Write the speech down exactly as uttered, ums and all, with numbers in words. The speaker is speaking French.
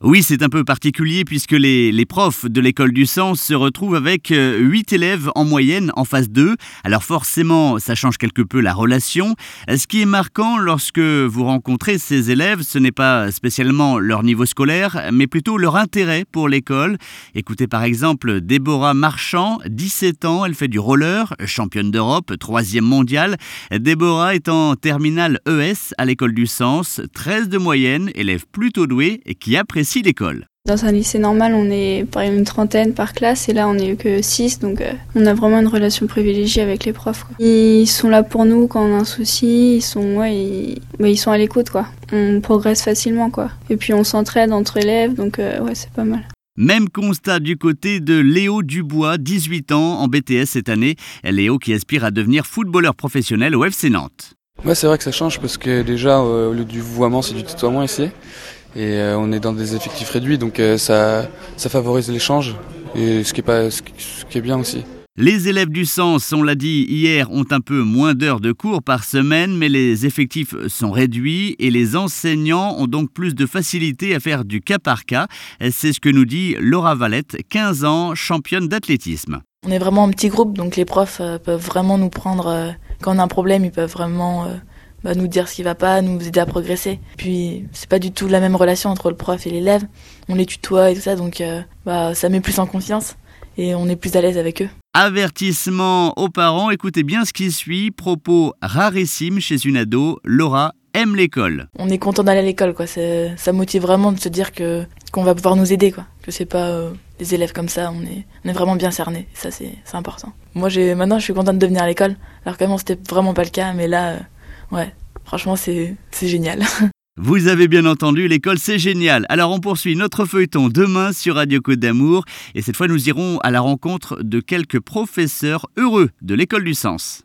Oui, c'est un peu particulier puisque les, les profs de l'école du sens se retrouvent avec euh, huit élèves en moyenne en phase deux. Alors forcément, ça change quelque peu la relation. Euh, Ce qui est marquant lorsque vous rencontrez ces élèves, ce n'est pas spécialement leur niveau scolaire, mais plutôt leur intérêt pour l'école. Écoutez par exemple Déborah Marchand, dix-sept ans, elle fait du roller, championne d'Europe, troisième mondiale. Déborah est en terminale E S à l'école du sens, treize de moyenne, élève plutôt douée et qui apprécie l'école. Dans un lycée normal, on est par exemple une trentaine par classe et là on n'est que six, donc euh, on a vraiment une relation privilégiée avec les profs, quoi. Ils sont là pour nous quand on a un souci, ils sont, ouais, ils, bah, ils sont à l'écoute, quoi. On progresse facilement, quoi. Et puis on s'entraide entre élèves, donc euh, ouais, c'est pas mal. Même constat du côté de Léo Dubois, dix-huit ans, en B T S cette année. Léo qui aspire à devenir footballeur professionnel au F C Nantes. Ouais, c'est vrai que ça change parce que déjà, euh, au lieu du vouvoiement, c'est du tutoiement ici. Et euh, on est dans des effectifs réduits, donc euh, ça, ça favorise l'échange, et ce qui est, pas, ce qui, ce qui est bien aussi. Les élèves du sens, on l'a dit hier, ont un peu moins d'heures de cours par semaine, mais les effectifs sont réduits et les enseignants ont donc plus de facilité à faire du cas par cas. C'est ce que nous dit Laura Valette, quinze ans, championne d'athlétisme. On est vraiment un petit groupe, donc les profs euh, peuvent vraiment nous prendre, euh, quand on a un problème, ils peuvent vraiment... Euh, Bah, nous dire ce qui va pas, nous aider à progresser. Puis c'est pas du tout la même relation entre le prof et l'élève. On les tutoie et tout ça, donc euh, bah, ça met plus en confiance et on est plus à l'aise avec eux. Avertissement aux parents, écoutez bien ce qui suit. Propos rarissime chez une ado, Laura aime l'école. On est content d'aller à l'école, quoi. C'est, ça motive vraiment de se dire que qu'on va pouvoir nous aider, quoi. Que c'est pas euh, des élèves comme ça, on est, on est vraiment bien cernés. Ça c'est, c'est important. Moi j'ai, maintenant je suis contente de venir à l'école, alors qu'avant c'était vraiment pas le cas, mais là... Euh, Ouais, franchement, c'est, c'est génial. Vous avez bien entendu, l'école, c'est génial. Alors, on poursuit notre feuilleton demain sur Radio Côte d'Amour. Et cette fois, nous irons à la rencontre de quelques professeurs heureux de l'école du sens.